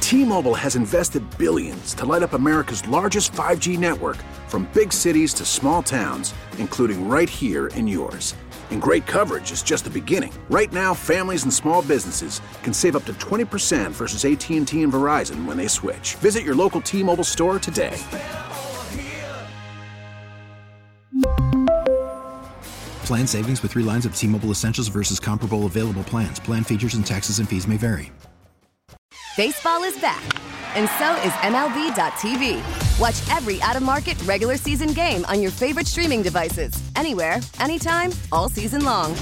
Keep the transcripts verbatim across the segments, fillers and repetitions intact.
T-Mobile has invested billions to light up America's largest five G network, from big cities to small towns, including right here in yours. And great coverage is just the beginning. Right now, families and small businesses can save up to twenty percent versus A T and T and Verizon when they switch. Visit your local T-Mobile store today. Plan savings with three lines of T-Mobile Essentials versus comparable available plans. Plan features and taxes and fees may vary. Baseball is back, and so is M L B dot T V. Watch every out-of-market regular season game on your favorite streaming devices, anywhere, anytime, all season long.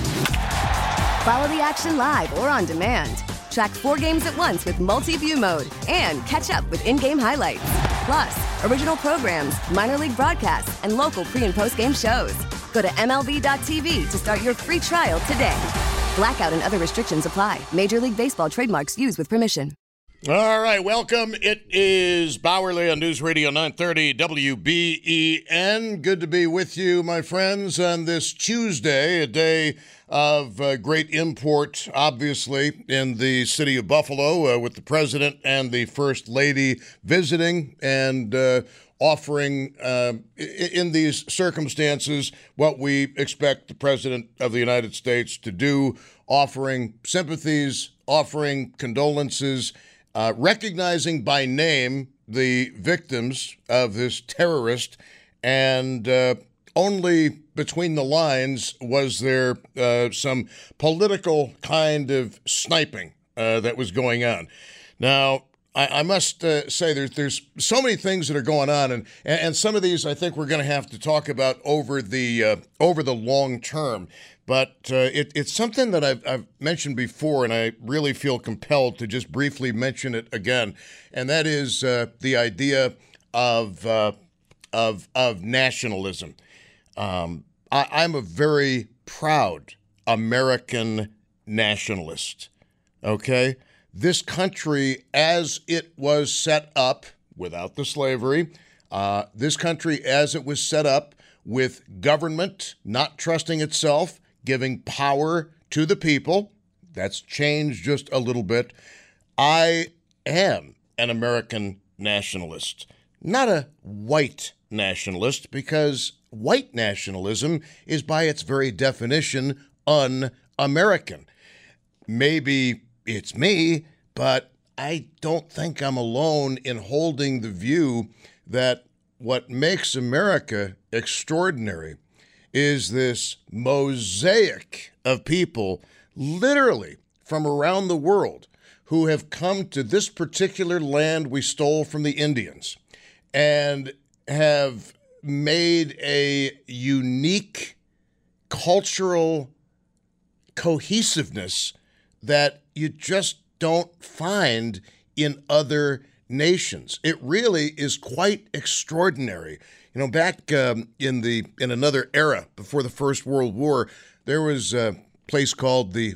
Follow the action live or on demand. Track four games at once with multi-view mode and catch up with in-game highlights. Plus, original programs, minor league broadcasts, and local pre- and post-game shows. Go to M L B dot T V to start your free trial today. Blackout and other restrictions apply. Major League Baseball trademarks used with permission. All right, welcome. It is Bowerly on News Radio nine thirty W B E N. Good to be with you, my friends, on this Tuesday, a day of uh, great import, obviously, in the city of Buffalo, uh, with the president and the first lady visiting and uh, offering, uh, in these circumstances, what we expect the president of the United States to do, offering sympathies, offering condolences, Uh, recognizing by name the victims of this terrorist, and uh, only between the lines was there uh, some political kind of sniping uh, that was going on. Now, I, I must uh, say there's, there's so many things that are going on, and, and some of these I think we're going to have to talk about over the uh, over the long term. But uh, it, it's something that I've, I've mentioned before, and I really feel compelled to just briefly mention it again, and that is uh, the idea of uh, of of nationalism. Um, I, I'm a very proud American nationalist. Okay, this country, as it was set up without the slavery, uh, this country as it was set up with government not trusting itself, giving power to the people. That's changed just a little bit. I am an American nationalist, not a white nationalist, because white nationalism is by its very definition un-American. Maybe it's me, but I don't think I'm alone in holding the view that what makes America extraordinary is this mosaic of people, literally from around the world, who have come to this particular land we stole from the Indians and have made a unique cultural cohesiveness that you just don't find in other nations. It really is quite extraordinary. You know, back um, in the in another era before the First World War, there was a place called the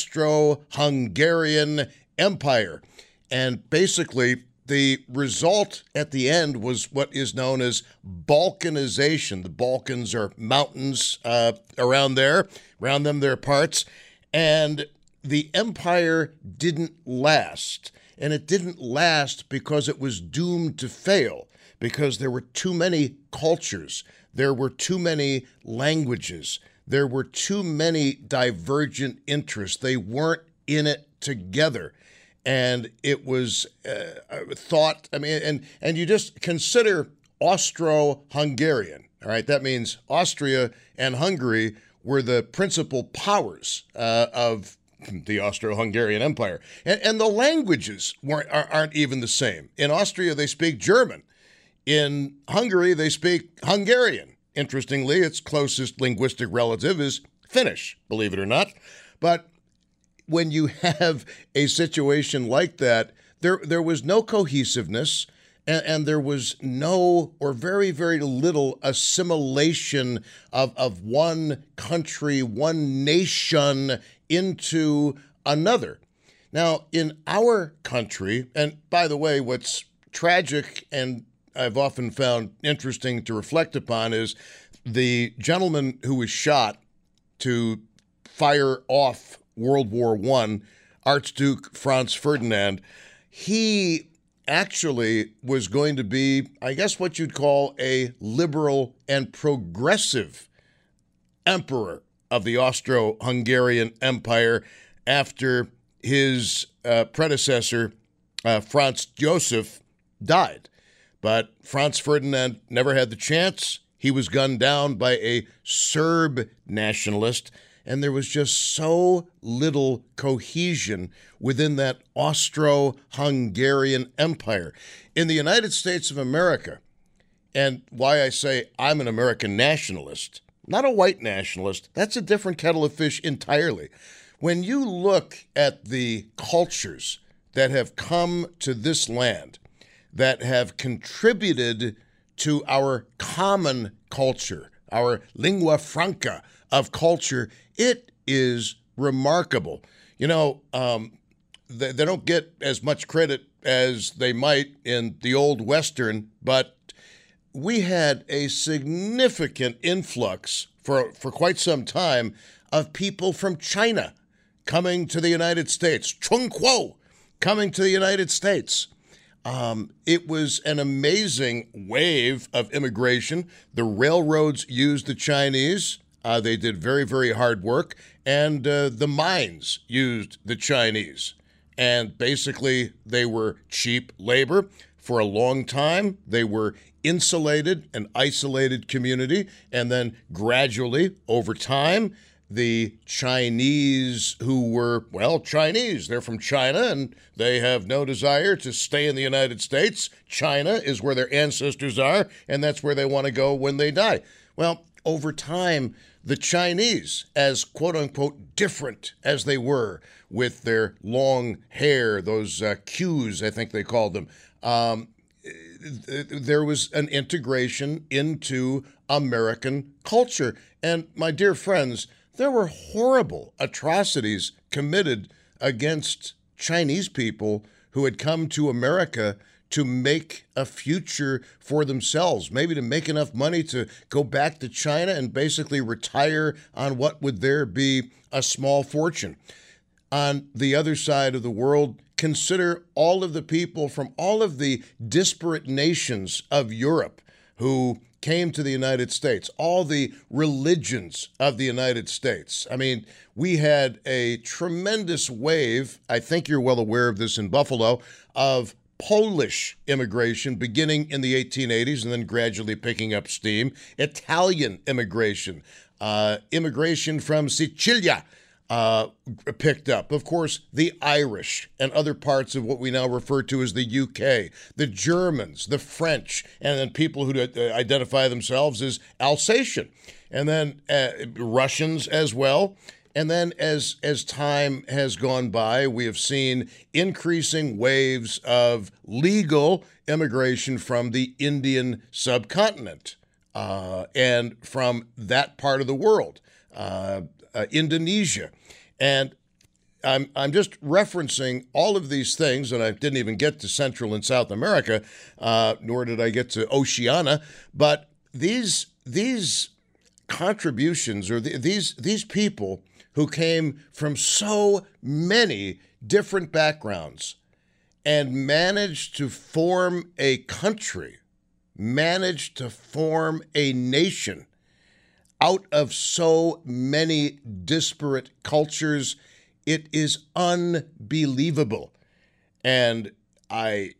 Austro-Hungarian Empire. And basically, the result at the end was what is known as Balkanization. The Balkans are mountains uh, around there. Around them, there are parts. And the empire didn't last. And it didn't last because it was doomed to fail, because there were too many cultures, there were too many languages, there were too many divergent interests. They weren't in it together. And it was uh, thought, I mean, and, and you just consider Austro-Hungarian, all right? That means Austria and Hungary were the principal powers uh, of the Austro-Hungarian Empire. And, and the languages weren't, aren't even the same. In Austria, they speak German. In Hungary, they speak Hungarian. Interestingly, its closest linguistic relative is Finnish, believe it or not. But when you have a situation like that, there there was no cohesiveness, and, and there was no or very, very little assimilation of, of one country, one nation into another. Now, in our country, and by the way, what's tragic and I've often found interesting to reflect upon is the gentleman who was shot to fire off World War One, Archduke Franz Ferdinand. He actually was going to be, I guess, what you'd call a liberal and progressive emperor of the Austro-Hungarian Empire after his uh, predecessor, uh, Franz Joseph, died. But Franz Ferdinand never had the chance. He was gunned down by a Serb nationalist, and there was just so little cohesion within that Austro-Hungarian Empire. In the United States of America, and why I say I'm an American nationalist, not a white nationalist, that's a different kettle of fish entirely. When you look at the cultures that have come to this land, that have contributed to our common culture, our lingua franca of culture, it is remarkable. You know, um, they, they don't get as much credit as they might in the old Western, but we had a significant influx for, for quite some time of people from China coming to the United States. Chung Kuo coming to the United States. Um, it was an amazing wave of immigration. The railroads used the Chinese. Uh, they did very, very hard work. And uh, the mines used the Chinese. And basically, they were cheap labor. For a long time, they were insulated, an isolated community. And then gradually, over time, the Chinese who were, well, Chinese. They're from China, and they have no desire to stay in the United States. China is where their ancestors are, and that's where they want to go when they die. Well, over time, the Chinese, as quote-unquote different as they were, with their long hair, those uh, queues, I think they called them, um, there was an integration into American culture. And my dear friends, there were horrible atrocities committed against Chinese people who had come to America to make a future for themselves, maybe to make enough money to go back to China and basically retire on what would there be a small fortune. On the other side of the world, consider all of the people from all of the disparate nations of Europe who came to the United States, all the religions of the United States. I mean, we had a tremendous wave, I think you're well aware of this in Buffalo, of Polish immigration beginning in the eighteen eighties and then gradually picking up steam. Italian immigration, uh, immigration from Sicilia uh, picked up. Of course, the Irish and other parts of what we now refer to as the U K, the Germans, the French, and then people who identify themselves as Alsatian, and then uh, Russians as well. And then as as time has gone by, we have seen increasing waves of legal immigration from the Indian subcontinent uh, and from that part of the world, uh, uh, Indonesia. And I'm I'm just referencing all of these things, and I didn't even get to Central and South America, uh, nor did I get to Oceania. But these these contributions, or the, these these people who came from so many different backgrounds and managed to form a country, managed to form a nation out of so many disparate cultures, it is unbelievable. And I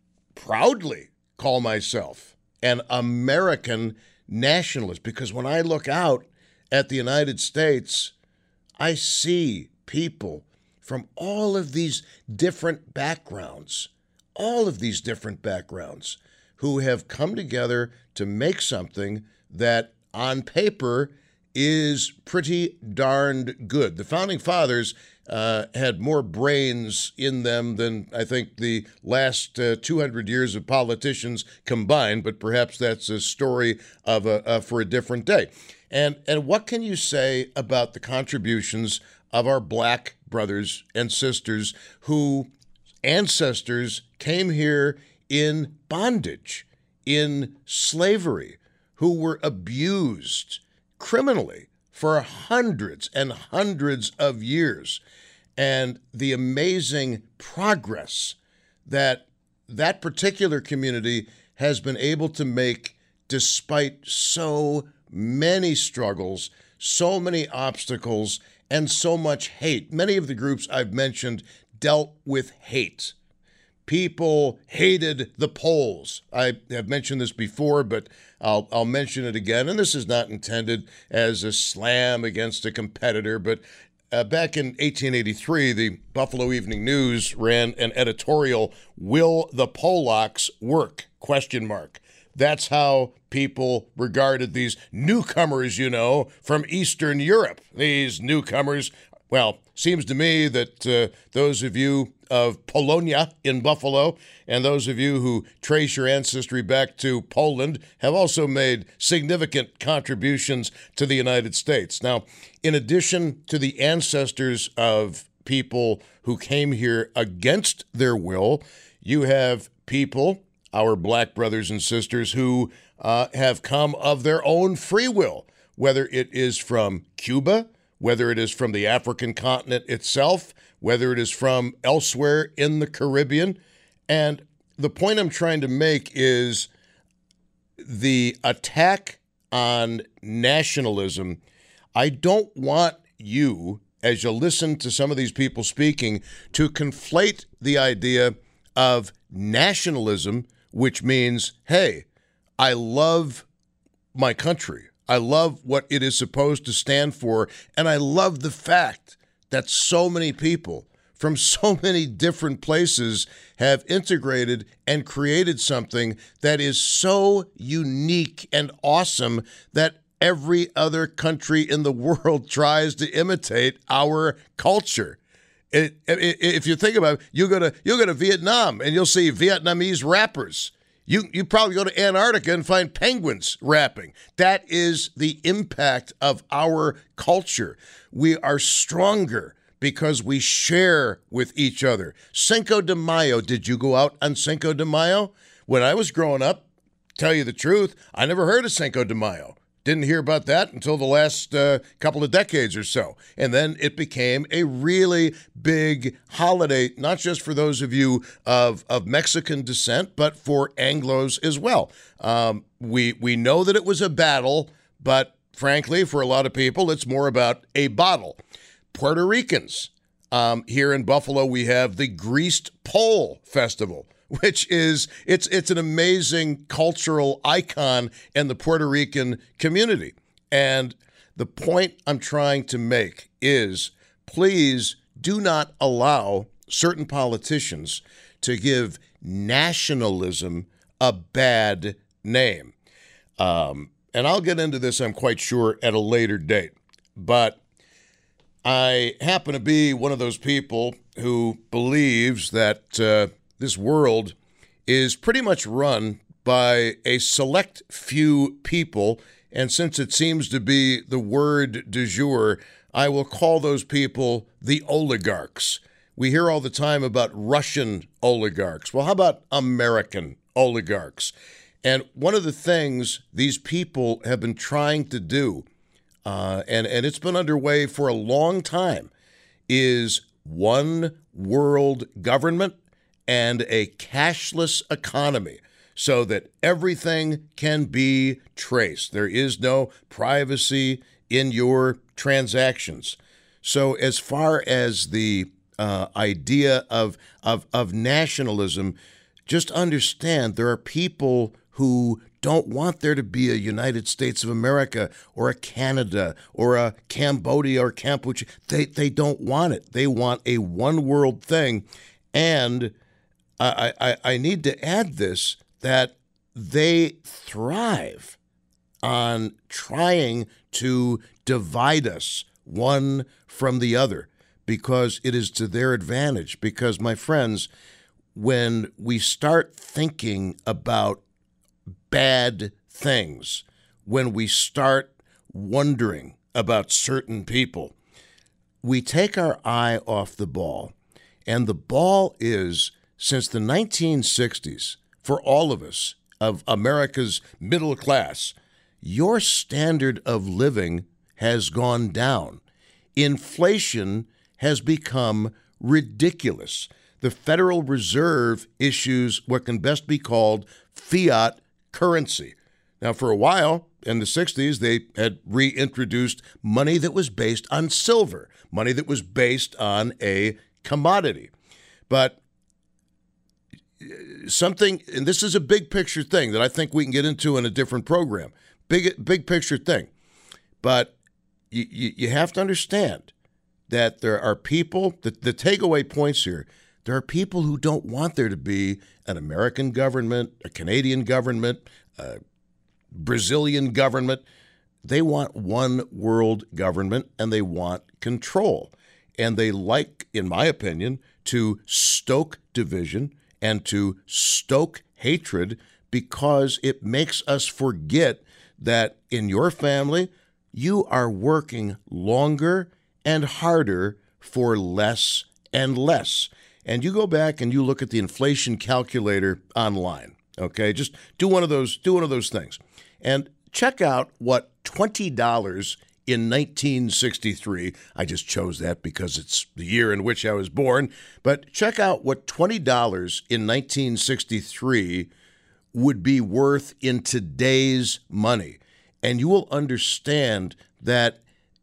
proudly call myself an American nationalist, because when I look out at the United States, I see people from all of these different backgrounds, all of these different backgrounds, who have come together to make something that on paper is pretty darned good. The Founding Fathers uh, had more brains in them than I think the last uh, two hundred years of politicians combined, but perhaps that's a story of a, uh, for a different day. And and what can you say about the contributions of our black brothers and sisters who ancestors came here in bondage, in slavery, who were abused criminally for hundreds and hundreds of years, and the amazing progress that that particular community has been able to make, despite so many struggles, so many obstacles, and so much hate. Many of the groups I've mentioned dealt with hate. People hated the Poles. I have mentioned this before, but I'll, I'll mention it again. And this is not intended as a slam against a competitor, but uh, back in eighteen eighty-three, the Buffalo Evening News ran an editorial, "Will the Polacks work?" Question mark. That's how people regarded these newcomers, you know, from Eastern Europe. These newcomers, well, seems to me that uh, those of you of Polonia in Buffalo and those of you who trace your ancestry back to Poland have also made significant contributions to the United States. Now, in addition to the ancestors of people who came here against their will, you have people, our black brothers and sisters, who uh, have come of their own free will, whether it is from Cuba, whether it is from the African continent itself, whether it is from elsewhere in the Caribbean. And the point I'm trying to make is the attack on nationalism. I don't want you, as you listen to some of these people speaking, to conflate the idea of nationalism, which means, hey, I love my country. I love what it is supposed to stand for, and I love the fact that so many people from so many different places have integrated and created something that is so unique and awesome that every other country in the world tries to imitate our culture. It, it, if you think about it, you go to you go to Vietnam and you'll see Vietnamese rappers. You you probably go to Antarctica and find penguins rapping. That is the impact of our culture. We are stronger because we share with each other. Cinco de Mayo, did you go out on Cinco de Mayo? When I was growing up, tell you the truth, I never heard of Cinco de Mayo. Didn't hear about that until the last uh, couple of decades or so. And then it became a really big holiday, not just for those of you of, of Mexican descent, but for Anglos as well. Um, we, we know that it was a battle, but frankly, for a lot of people, it's more about a bottle. Puerto Ricans. Um, here in Buffalo, we have the Greased Pole Festival, which is, it's it's an amazing cultural icon in the Puerto Rican community. And the point I'm trying to make is, please do not allow certain politicians to give nationalism a bad name. Um, and I'll get into this, I'm quite sure, at a later date. But I happen to be one of those people who believes that uh, this world is pretty much run by a select few people, and since it seems to be the word du jour, I will call those people the oligarchs. We hear all the time about Russian oligarchs. Well, how about American oligarchs? And one of the things these people have been trying to do, uh, and, and it's been underway for a long time, is one world government and a cashless economy so that everything can be traced. There is no privacy in your transactions. So as far as the uh, idea of, of, of nationalism, just understand there are people who don't want there to be a United States of America or a Canada or a Cambodia or Cambodia. They, they don't want it. They want a one world thing. And I, I, I need to add this, that they thrive on trying to divide us one from the other because it is to their advantage. Because, my friends, when we start thinking about bad things, when we start wondering about certain people, we take our eye off the ball. And the ball is, since the nineteen sixties, for all of us, of America's middle class, your standard of living has gone down. Inflation has become ridiculous. the Federal Reserve issues what can best be called fiat currency. Now, for a while in the sixties, they had reintroduced money that was based on silver, money that was based on a commodity. But something, and this is a big picture thing that I think we can get into in a different program, big, big picture thing. But you, you, you have to understand that there are people, the, the takeaway points here, there are people who don't want there to be an American government, a Canadian government, a Brazilian government. They want one world government, and they want control. And they like, in my opinion, to stoke division and to stoke hatred because it makes us forget that in your family, you are working longer and harder for less and less. And you go back and you look at the inflation calculator online, okay? Just do one of those, do one of those things. And check out what twenty dollars in nineteen sixty-three, I just chose that because it's the year in which I was born, but check out what twenty dollars in nineteen sixty-three would be worth in today's money. And you will understand that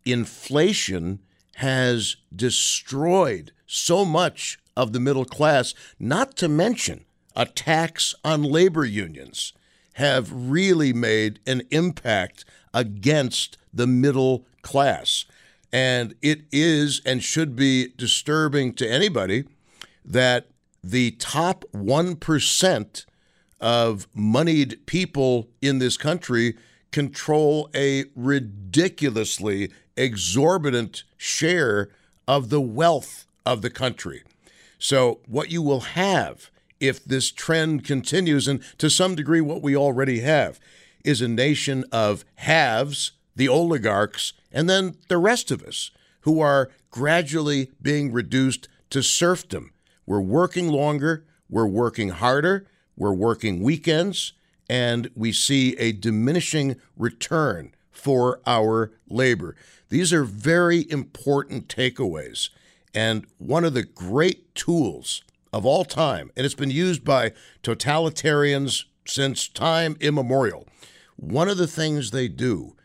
inflation has destroyed so much of the middle class, not to mention attacks on labor unions have really made an impact against the middle class. And it is and should be disturbing to anybody that the top one percent of moneyed people in this country control a ridiculously exorbitant share of the wealth of the country. So what you will have if this trend continues, and to some degree what we already have, is a nation of haves, the oligarchs, and then the rest of us who are gradually being reduced to serfdom. We're working longer, we're working harder, we're working weekends, and we see a diminishing return for our labor. These are very important takeaways. And one of the great tools of all time, and it's been used by totalitarians since time immemorial, one of the things they do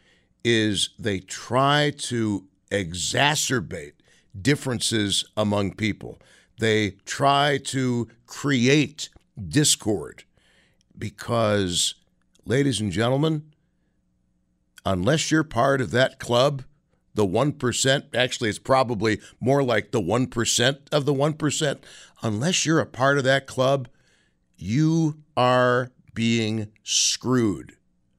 is they try to exacerbate differences among people. They try to create discord because, ladies and gentlemen, unless you're part of that club, the one percent, actually it's probably more like the one percent of the one percent, unless you're a part of that club, you are being screwed.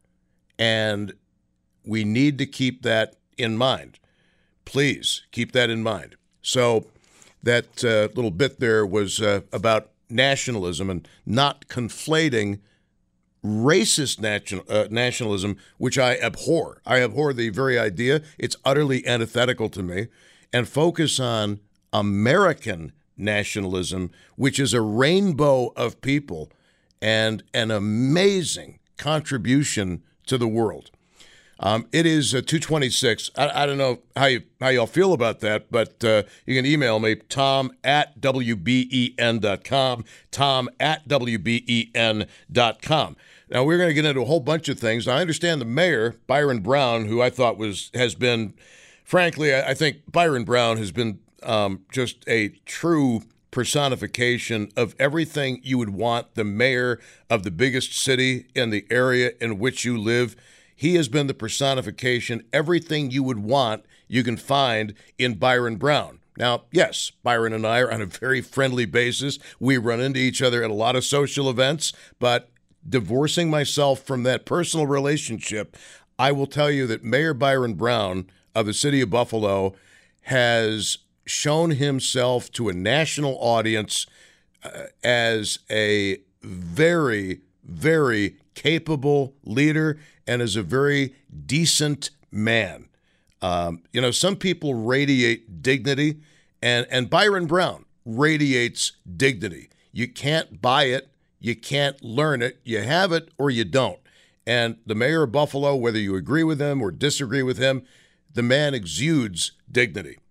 And we need to keep that in mind. Please keep that in mind. So that uh, little bit there was uh, about nationalism and not conflating racist national, uh, nationalism, which I abhor. I abhor the very idea. It's utterly antithetical to me. And focus on American nationalism, which is a rainbow of people and an amazing contribution to the world. Um, it is uh, two twenty-six. I, I don't know how you how y'all feel about that, but uh, you can email me, tom at w b e n dot com, tom at w b e n dot com. Now, we're going to get into a whole bunch of things. Now, I understand the mayor, Byron Brown, who I thought was has been, frankly, I, I think Byron Brown has been um, just a true personification of everything you would want the mayor of the biggest city in the area in which you live. He has been the personification. Everything you would want, you can find in Byron Brown. Now, yes, Byron and I are on a very friendly basis. We run into each other at a lot of social events, but divorcing myself from that personal relationship, I will tell you that Mayor Byron Brown of the city of Buffalo has shown himself to a national audience uh, as a very, very capable leader and as a very decent man. Um, you know, some people radiate dignity, and, and Byron Brown radiates dignity. You can't buy it. You can't learn it. You have it or you don't. And the mayor of Buffalo, whether you agree with him or disagree with him, the man exudes dignity.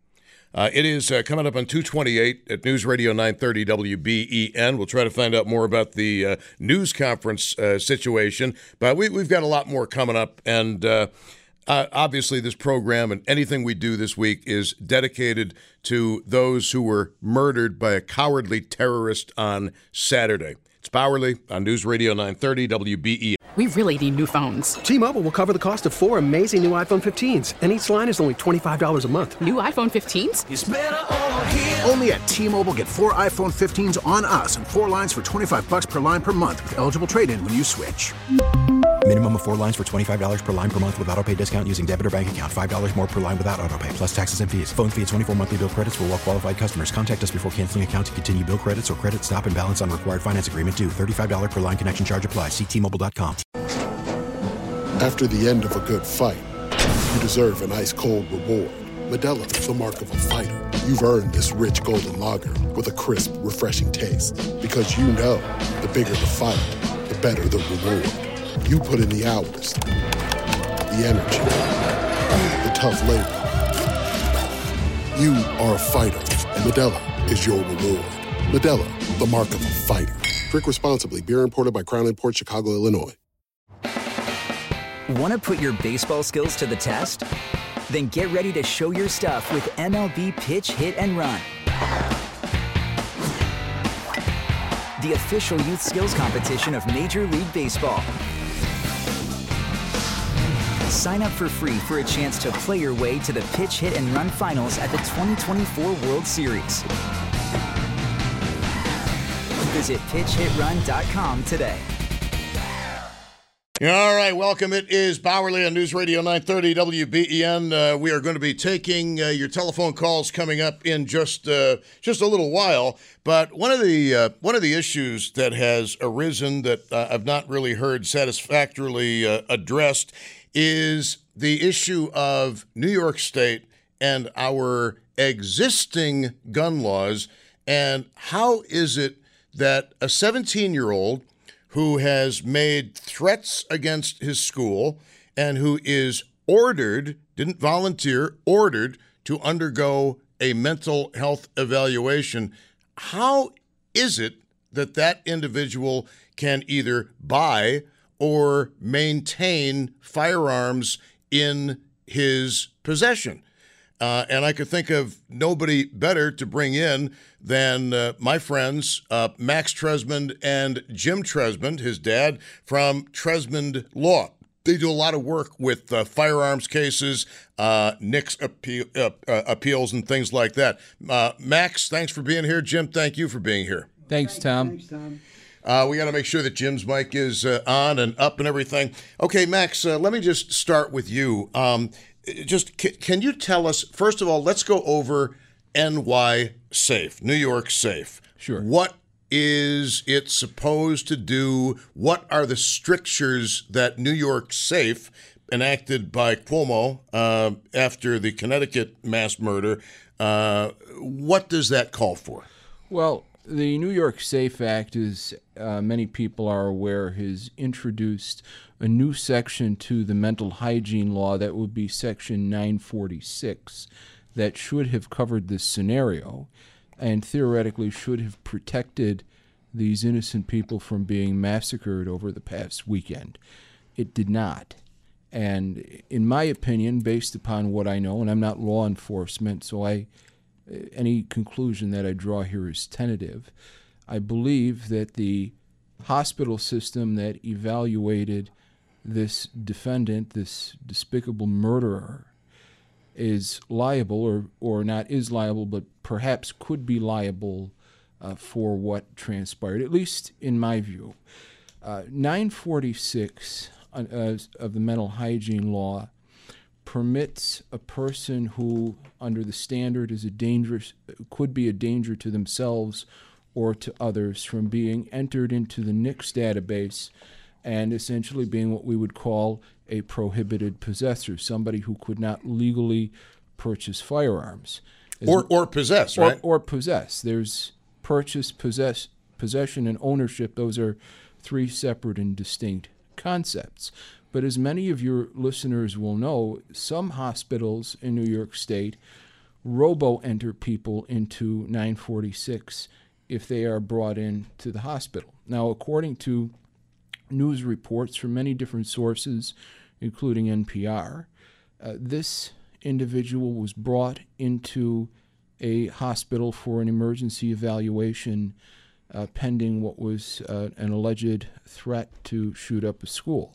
Uh, it is uh, coming up on two twenty-eight at News Radio nine thirty W B E N. We'll try to find out more about the uh, news conference uh, situation, but we, we've got a lot more coming up, and uh, uh, obviously this program and anything we do this week is dedicated to those who were murdered by a cowardly terrorist on Saturday. It's Bauerle on News Radio nine thirty W B E N. We really need new phones. T-Mobile will cover the cost of four amazing new iPhone fifteens, and each line is only twenty-five dollars a month. New iPhone fifteens? It's better over here. Only at T-Mobile, get four iPhone fifteens on us and four lines for twenty-five bucks per line per month with eligible trade-in when you switch. Minimum of four lines for twenty-five dollars per line per month with autopay discount using debit or bank account. five dollars more per line without autopay, plus taxes and fees. Phone fee at twenty-four monthly bill credits for well-qualified customers. Contact us before canceling account to continue bill credits or credit stop and balance on required finance agreement due. thirty-five dollars per line connection charge applies. See T Mobile dot com. After the end of a good fight, you deserve an ice-cold reward. Modelo is the mark of a fighter. You've earned this rich golden lager with a crisp, refreshing taste. Because you know, the bigger the fight, the better the reward. You put in the hours, the energy, the tough labor. You are a fighter, and Modelo is your reward. Modelo, the mark of a fighter. Drink responsibly. Beer imported by Crown Imports, Chicago, Illinois. Want to put your baseball skills to the test? Then get ready to show your stuff with M L B Pitch, Hit, and Run. The official youth skills competition of Major League Baseball. Sign up for free for a chance to play your way to the Pitch, Hit, and Run finals at the twenty twenty-four World Series. Visit pitch hit run dot com today. All right, welcome. It is Bauerle on News Radio nine thirty W B E N. Uh, we are going to be taking uh, your telephone calls coming up in just uh, just a little while. But one of the uh, one of the issues that has arisen that uh, I've not really heard satisfactorily uh, addressed is the issue of New York State and our existing gun laws, and how is it that a seventeen-year-old who has made threats against his school and who is ordered, didn't volunteer, ordered to undergo a mental health evaluation, how is it that that individual can either buy or maintain firearms in his possession? Uh, and I could think of nobody better to bring in than uh, my friends, uh, Max Tresmond and Jim Tresmond, his dad, from Tresmond Law. They do a lot of work with uh, firearms cases, uh, Nick's appeal, uh, uh, appeals, and things like that. Uh, Max, thanks for being here. Jim, thank you for being here. Thanks, Tom. Thanks, Tom. Uh, we got to make sure that Jim's mic is uh, on and up and everything. Okay, Max, uh, let me just start with you. Um, just c- can you tell us, first of all, let's go over N Y Safe, New York Safe. Sure. What is it supposed to do? What are the strictures that New York Safe, enacted by Cuomo uh, after the Connecticut mass murder, uh, what does that call for? Well, the New York Safe Act, as uh, many people are aware, has introduced a new section to the mental hygiene law that would be Section nine forty-six that should have covered this scenario and theoretically should have protected these innocent people from being massacred over the past weekend. It did not. And in my opinion, based upon what I know, and I'm not law enforcement, so I any conclusion that I draw here is tentative, I believe that the hospital system that evaluated this defendant, this despicable murderer, is liable, or, or not is liable, but perhaps could be liable uh, for what transpired, at least in my view. Uh, nine forty-six uh, of the mental hygiene law permits a person who, under the standard, is a dangerous, could be a danger to themselves or to others from being entered into the N I C S database and essentially being what we would call a prohibited possessor, somebody who could not legally purchase firearms. Or or possess, or, right? Or possess. There's purchase, possess, possession, and ownership. Those are three separate and distinct concepts. But as many of your listeners will know, some hospitals in New York State robo-enter people into nine forty-six if they are brought in to the hospital. Now, according to news reports from many different sources, including N P R, uh, this individual was brought into a hospital for an emergency evaluation uh, pending what was uh, an alleged threat to shoot up a school.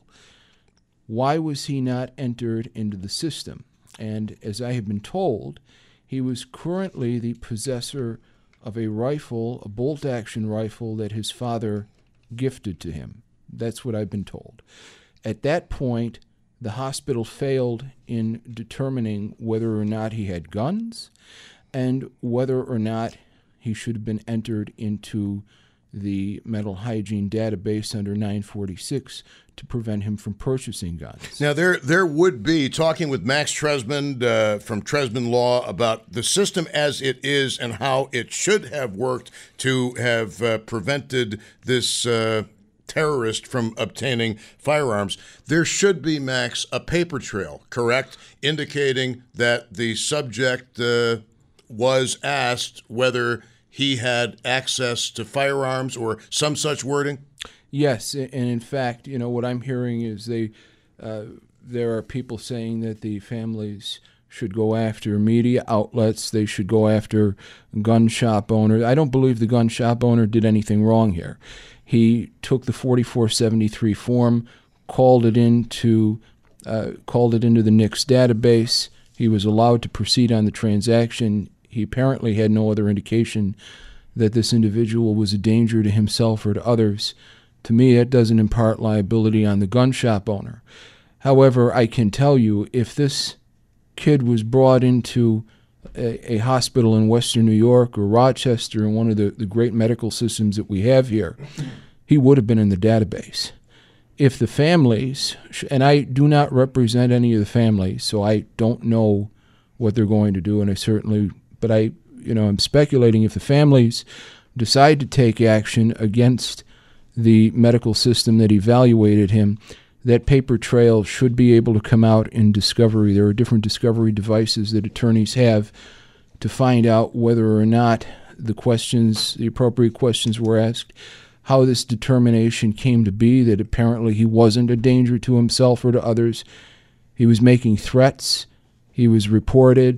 Why was he not entered into the system? And as I have been told, he was currently the possessor of a rifle, a bolt-action rifle that his father gifted to him. That's what I've been told. At that point, the hospital failed in determining whether or not he had guns and whether or not he should have been entered into the mental hygiene database under nine forty-six to prevent him from purchasing guns. Now, there there would be, talking with Max Tresmond uh, from Tresmond Law about the system as it is and how it should have worked to have uh, prevented this uh, terrorist from obtaining firearms. There should be, Max, a paper trail, correct, indicating that the subject uh, was asked whether he had access to firearms or some such wording? Yes, and in fact, you know, what I'm hearing is they, uh, there are people saying that the families should go after media outlets, they should go after gun shop owners. I don't believe the gun shop owner did anything wrong here. He took the forty-four seventy-three form, called it into, uh, called it into the N I C S database. He was allowed to proceed on the transaction. He apparently had no other indication that this individual was a danger to himself or to others. To me, that doesn't impart liability on the gun shop owner. However, I can tell you, if this kid was brought into a, a hospital in Western New York or Rochester, in one of the, the great medical systems that we have here, he would have been in the database. If the families, and I do not represent any of the families, so I don't know what they're going to do, and I certainly, but I, you know, I'm speculating if the families decide to take action against the medical system that evaluated him, that paper trail should be able to come out in discovery. There are different discovery devices that attorneys have to find out whether or not the questions, the appropriate questions were asked, how this determination came to be that apparently he wasn't a danger to himself or to others. He was making threats. He was reported.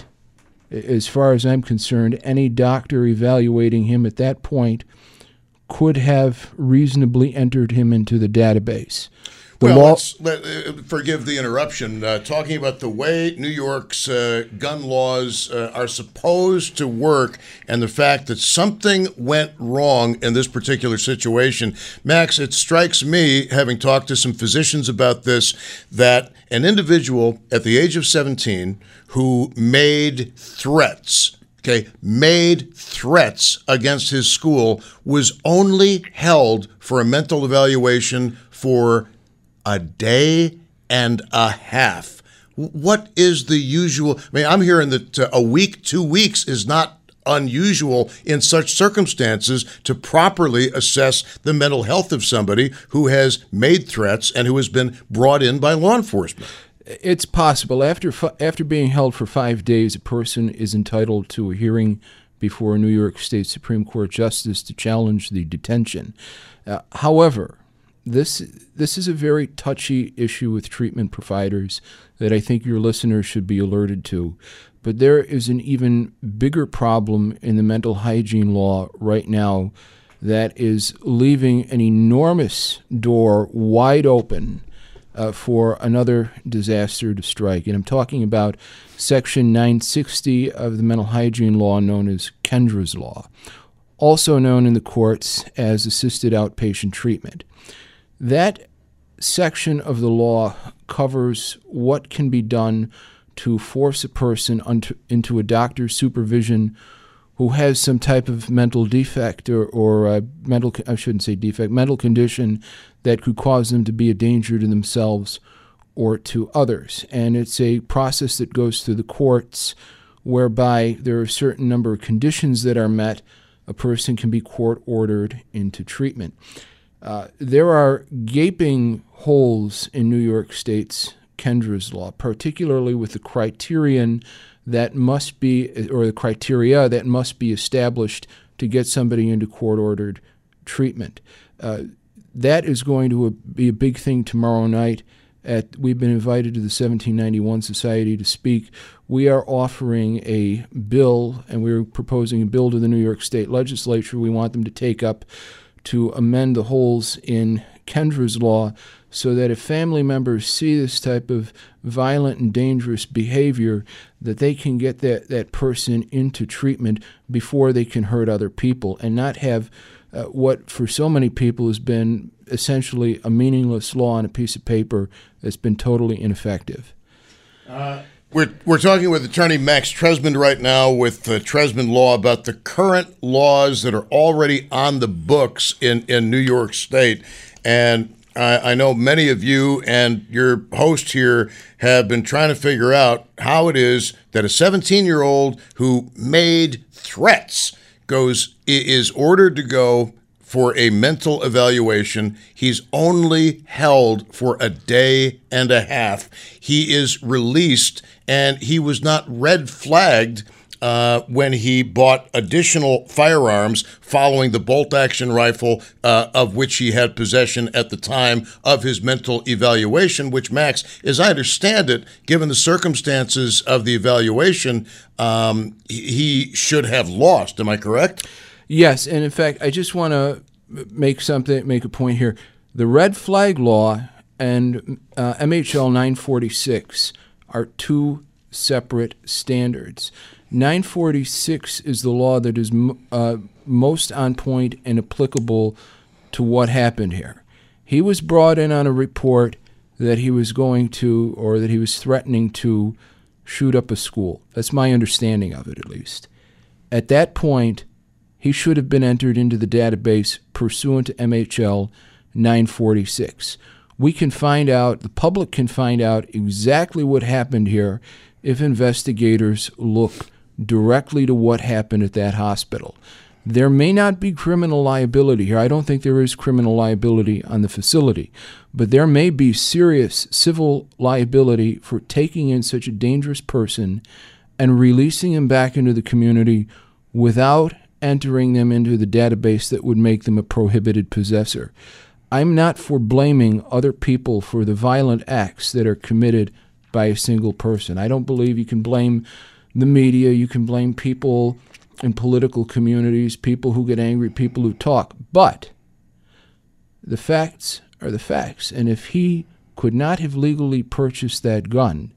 As far as I'm concerned, any doctor evaluating him at that point could have reasonably entered him into the database. The well, law- let's, let, uh, forgive the interruption. Uh, talking about the way New York's uh, gun laws uh, are supposed to work and the fact that something went wrong in this particular situation. Max, it strikes me, having talked to some physicians about this, that an individual at the age of seventeen who made threats, okay, made threats against his school was only held for a mental evaluation for a day and a half. What is the usual? I mean, I'm hearing that uh, a week, two weeks is not unusual in such circumstances to properly assess the mental health of somebody who has made threats and who has been brought in by law enforcement. It's possible. After after being held for five days, a person is entitled to a hearing before a New York State Supreme Court justice to challenge the detention. Uh, however, this this is a very touchy issue with treatment providers that I think your listeners should be alerted to. But there is an even bigger problem in the mental hygiene law right now that is leaving an enormous door wide open Uh, for another disaster to strike. And I'm talking about Section nine sixty of the mental hygiene law known as Kendra's Law, also known in the courts as assisted outpatient treatment. That section of the law covers what can be done to force a person unto, into a doctor's supervision who has some type of mental defect or, or uh, mental, I shouldn't say defect, mental condition that could cause them to be a danger to themselves or to others. And it's a process that goes through the courts whereby there are a certain number of conditions that are met. A person can be court-ordered into treatment. Uh, there are gaping holes in New York State's Kendra's Law, particularly with the criterion that must be, or the criteria that must be established to get somebody into court-ordered treatment. Uh, that is going to be a big thing tomorrow night. At, we've been invited to the seventeen ninety-one Society to speak. We are offering a bill, and we're proposing a bill to the New York State Legislature we want them to take up to amend the holes in Kendra's law so that if family members see this type of violent and dangerous behavior, that they can get that, that person into treatment before they can hurt other people and not have uh, what for so many people has been essentially a meaningless law on a piece of paper that's been totally ineffective. Uh, we're we're talking with attorney Max Tresmond right now with uh, Tresmond Law about the current laws that are already on the books in, in New York State. And I, I know many of you and your host here have been trying to figure out how it is that a seventeen-year-old who made threats goes is ordered to go for a mental evaluation. He's only held for a day and a half. He is released, and he was not red flagged uh, when he bought additional firearms following the bolt-action rifle uh, of which he had possession at the time of his mental evaluation, which, Max, as I understand it, given the circumstances of the evaluation, um, he should have lost. Am I correct? Yes, and in fact, I just want to make something, make a point here. The red flag law and uh, M H L nine forty-six are two separate standards. nine forty-six is the law that is uh, most on point and applicable to what happened here. He was brought in on a report that he was going to, or that he was threatening to, shoot up a school. That's my understanding of it, at least. At that point, he should have been entered into the database pursuant to M H L nine forty-six. We can find out, the public can find out exactly what happened here if investigators look directly to what happened at that hospital. There may not be criminal liability here. I don't think there is criminal liability on the facility, but there may be serious civil liability for taking in such a dangerous person and releasing him back into the community without entering them into the database that would make them a prohibited possessor. I'm not for blaming other people for the violent acts that are committed by a single person. I don't believe you can blame the media, you can blame people in political communities, people who get angry, people who talk. But the facts are the facts. And if he could not have legally purchased that gun,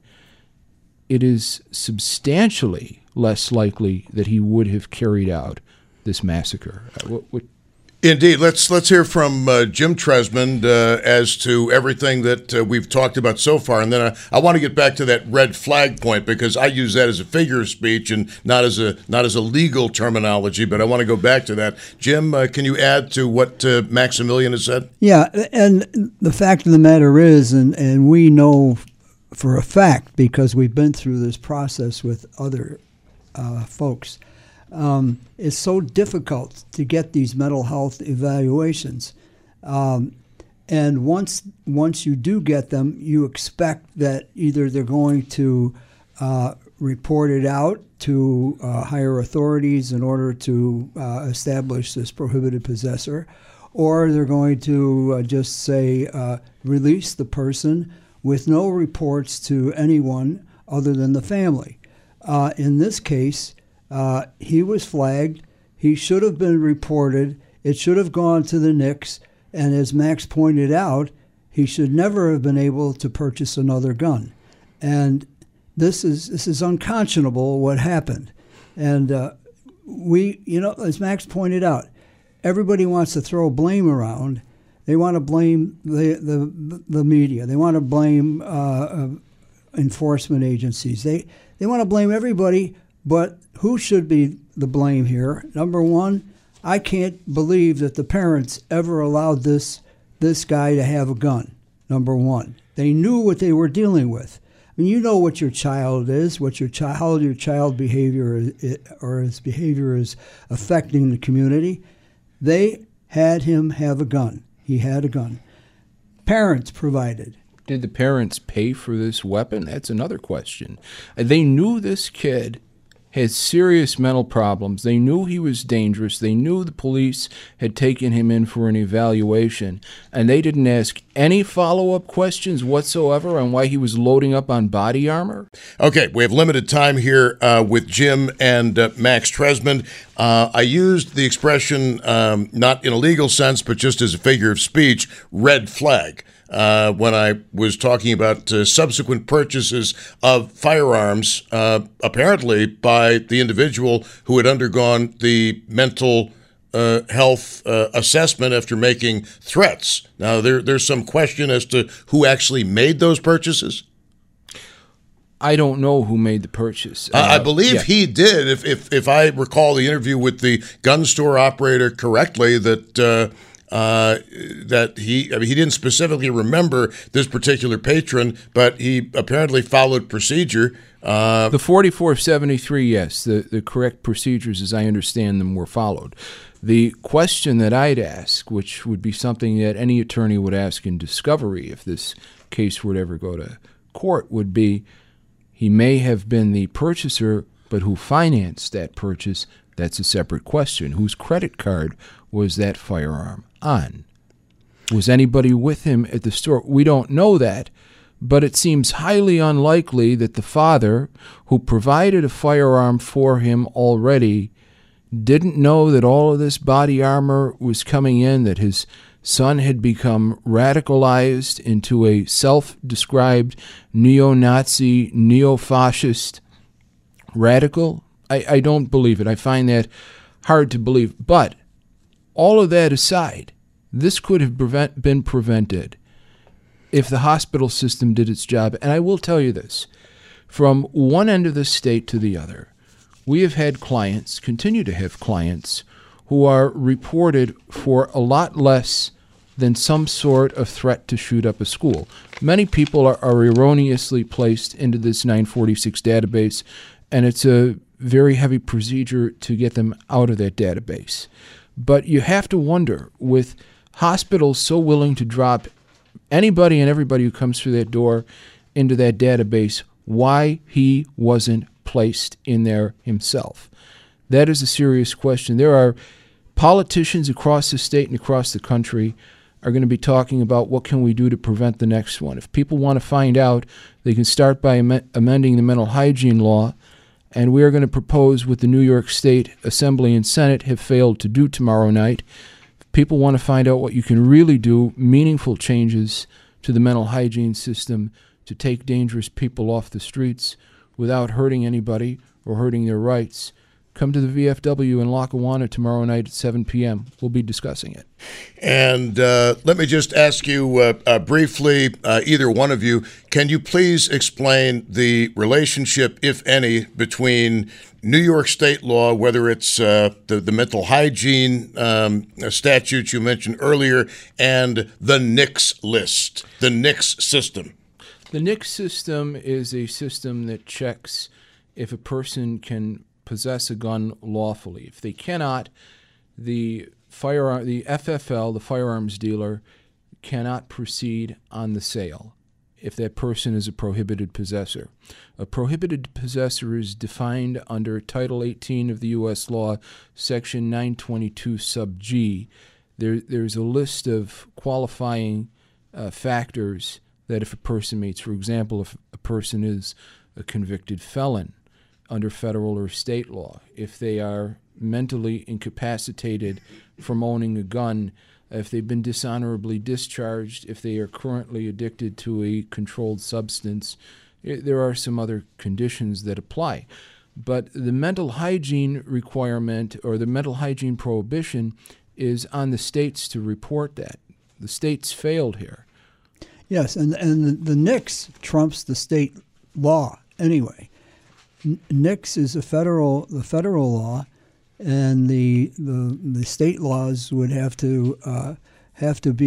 it is substantially less likely that he would have carried out this massacre. Uh, what, what Indeed. Let's let's hear from uh, Jim Tresmond uh, as to everything that uh, we've talked about so far. And then I, I want to get back to that red flag point because I use that as a figure of speech and not as a not as a legal terminology, but I want to go back to that. Jim, uh, can you add to what uh, Maximilian has said? Yeah, and the fact of the matter is, and, and we know for a fact because we've been through this process with other uh, folks, Um, it's so difficult to get these mental health evaluations. Um, and once once you do get them, you expect that either they're going to uh, report it out to uh, higher authorities in order to uh, establish this prohibited possessor, or they're going to uh, just say uh, release the person with no reports to anyone other than the family. Uh, in this case, Uh, he was flagged. He should have been reported. It should have gone to the N I C S. And as Max pointed out, he should never have been able to purchase another gun. And this is this is unconscionable what happened. And uh, we, you know, as Max pointed out, everybody wants to throw blame around. They want to blame the the, the media. They want to blame uh, uh, enforcement agencies. They they want to blame everybody. But who should be the blame here? Number one, I can't believe that the parents ever allowed this this guy to have a gun, number one. They knew what they were dealing with. I mean, you know what your child is, what your child, how your child behavior is, or his behavior is affecting the community. They had him have a gun. He had a gun. Parents provided. Did the parents pay for this weapon? That's another question. They knew this kid had serious mental problems. They knew he was dangerous. They knew the police had taken him in for an evaluation, and they didn't ask any follow-up questions whatsoever on why he was loading up on body armor. Okay, we have limited time here uh, with Jim and uh, Max Tresmond. Uh, I used the expression, um, not in a legal sense, but just as a figure of speech, red flag. Uh, when I was talking about uh, subsequent purchases of firearms, uh, apparently by the individual who had undergone the mental uh, health uh, assessment after making threats. Now, there, there's some question as to who actually made those purchases. I don't know who made the purchase. Uh, Uh, I believe yeah. he did, if, if if I recall the interview with the gun store operator correctly, that uh, uh, that he I mean, he didn't specifically remember this particular patron, but he apparently followed procedure. Uh, the forty-four seventy-three, yes, the, the correct procedures, as I understand them, were followed. The question that I'd ask, which would be something that any attorney would ask in discovery if this case would ever go to court, would be, he may have been the purchaser, but who financed that purchase, that's a separate question. Whose credit card was that firearm on? Was anybody with him at the store? We don't know that, but it seems highly unlikely that the father, who provided a firearm for him already, didn't know that all of this body armor was coming in, that his son had become radicalized into a self-described neo-Nazi, neo-fascist radical. I, I don't believe it. I find that hard to believe. But all of that aside, this could have prevent, been prevented if the hospital system did its job. And I will tell you this, from one end of the state to the other, we have had clients, continue to have clients, who are reported for a lot less than some sort of threat to shoot up a school. Many people are, are erroneously placed into this nine forty-six database, and it's a very heavy procedure to get them out of that database. But you have to wonder, with hospitals so willing to drop anybody and everybody who comes through that door into that database, why he wasn't placed in there himself. That is a serious question. There are politicians across the state and across the country are going to be talking about what can we do to prevent the next one. If people want to find out, they can start by am- amending the mental hygiene law, and we are going to propose what the New York State Assembly and Senate have failed to do tomorrow night. If people want to find out what you can really do, meaningful changes to the mental hygiene system to take dangerous people off the streets without hurting anybody or hurting their rights, come to the V F W in Lackawanna tomorrow night at seven p.m. We'll be discussing it. And uh, let me just ask you uh, uh, briefly, uh, either one of you, can you please explain the relationship, if any, between New York state law, whether it's uh, the, the mental hygiene um, statutes you mentioned earlier, and the NICS list, the NICS system? The NICS system is a system that checks if a person can possess a gun lawfully. If they cannot, the firearm, the F F L, the firearms dealer, cannot proceed on the sale if that person is a prohibited possessor. A prohibited possessor is defined under Title eighteen of the U S law, Section nine twenty-two sub G. There, there's a list of qualifying uh, factors that if a person meets, for example, if a person is a convicted felon under federal or state law, if they are mentally incapacitated from owning a gun, if they've been dishonorably discharged, if they are currently addicted to a controlled substance, it, there are some other conditions that apply. But the mental hygiene requirement or the mental hygiene prohibition is on the states to report that. The states failed here. Yes, and, and the, the NICS trumps the state law anyway. N- NICS is a federal the federal law, and the the, the state laws would have to uh, have to be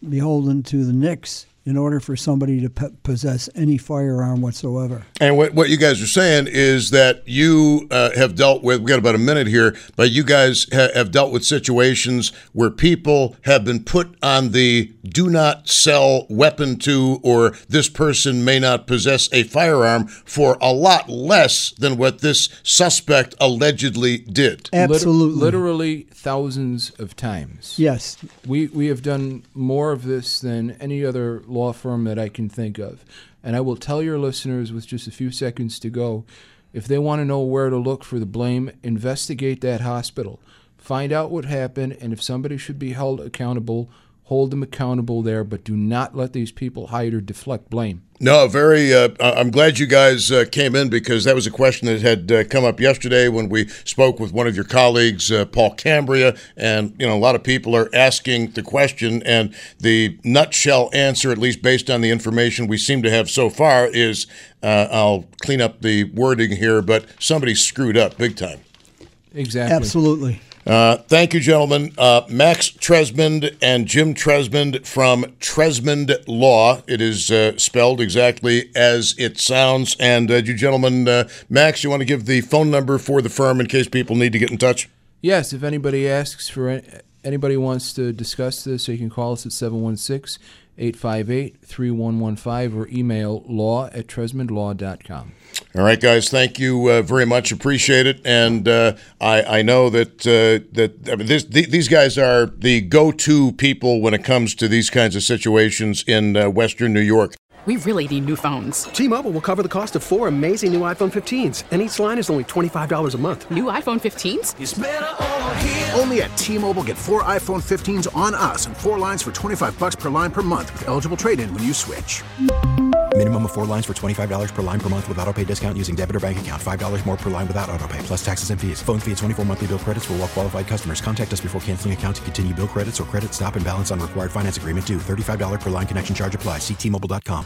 beholden to the Knicks in order for somebody to p- possess any firearm whatsoever. And what, what you guys are saying is that you uh, have dealt with, we've got about a minute here, but you guys ha- have dealt with situations where people have been put on the do not sell weapon to, or this person may not possess a firearm, for a lot less than what this suspect allegedly did. Absolutely. Liter- literally thousands of times. Yes. We we have done more of this than any other law firm that I can think of. And I will tell your listeners with just a few seconds to go, if they want to know where to look for the blame, investigate that hospital. Find out what happened, and if somebody should be held accountable, hold them accountable there, but do not let these people hide or deflect blame. No, very. Uh, I'm glad you guys uh, came in, because that was a question that had uh, come up yesterday when we spoke with one of your colleagues, uh, Paul Cambria, and you know a lot of people are asking the question, and the nutshell answer, at least based on the information we seem to have so far, is uh, I'll clean up the wording here, but somebody screwed up big time. Exactly. Absolutely. Uh, thank you, gentlemen. Uh, Max Tresmond and Jim Tresmond from Tresmond Law. It is uh, spelled exactly as it sounds. And uh, you gentlemen, uh, Max, you want to give the phone number for the firm in case people need to get in touch? Yes, if anybody asks for it, anybody wants to discuss this, you can call us at seven one six, eight five eight, three one one five or email law at tresmond law dot com. All right, guys, thank you uh, very much. Appreciate it. And uh, I, I know that uh, that I mean, this, th- these guys are the go-to people when it comes to these kinds of situations in uh, Western New York. We really need new phones. T-Mobile will cover the cost of four amazing new iPhone fifteens, and each line is only twenty-five dollars a month. New iPhone fifteens? It's better over here. Only at T-Mobile, get four iPhone fifteens on us and four lines for twenty-five dollars per line per month with eligible trade-in when you switch. Minimum of four lines for twenty-five dollars per line per month with autopay discount using debit or bank account. five dollars more per line without autopay, plus taxes and fees. Phone fee at twenty-four monthly bill credits for well-qualified customers. Contact us before canceling account to continue bill credits or credit stop and balance on required finance agreement due. thirty-five dollars per line connection charge applies. See T Mobile dot com.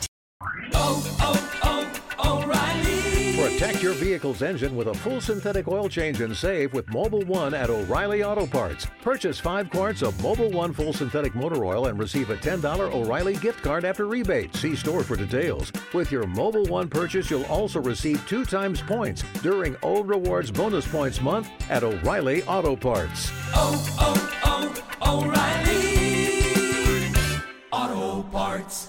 Oh, oh, oh, O'Reilly. Protect your vehicle's engine with a full synthetic oil change and save with Mobil one at O'Reilly Auto Parts. Purchase five quarts of Mobil one full synthetic motor oil and receive a ten dollars O'Reilly gift card after rebate. See store for details. With your Mobil one purchase, you'll also receive two times points during O Rewards Bonus Points Month at O'Reilly Auto Parts. Oh, oh, oh, O'Reilly Auto Parts.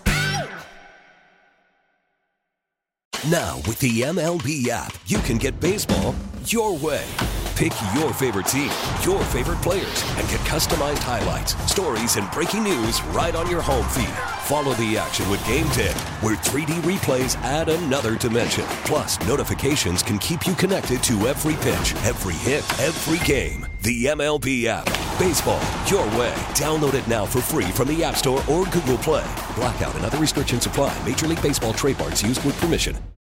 Now, with the M L B app, you can get baseball your way. Pick your favorite team, your favorite players, and get customized highlights, stories, and breaking news right on your home feed. Follow the action with Game ten, where three D replays add another dimension. Plus, notifications can keep you connected to every pitch, every hit, every game. The M L B app. Baseball your way. Download it now for free from the App Store or Google Play. Blackout and other restrictions apply. Major League Baseball trademarks used with permission.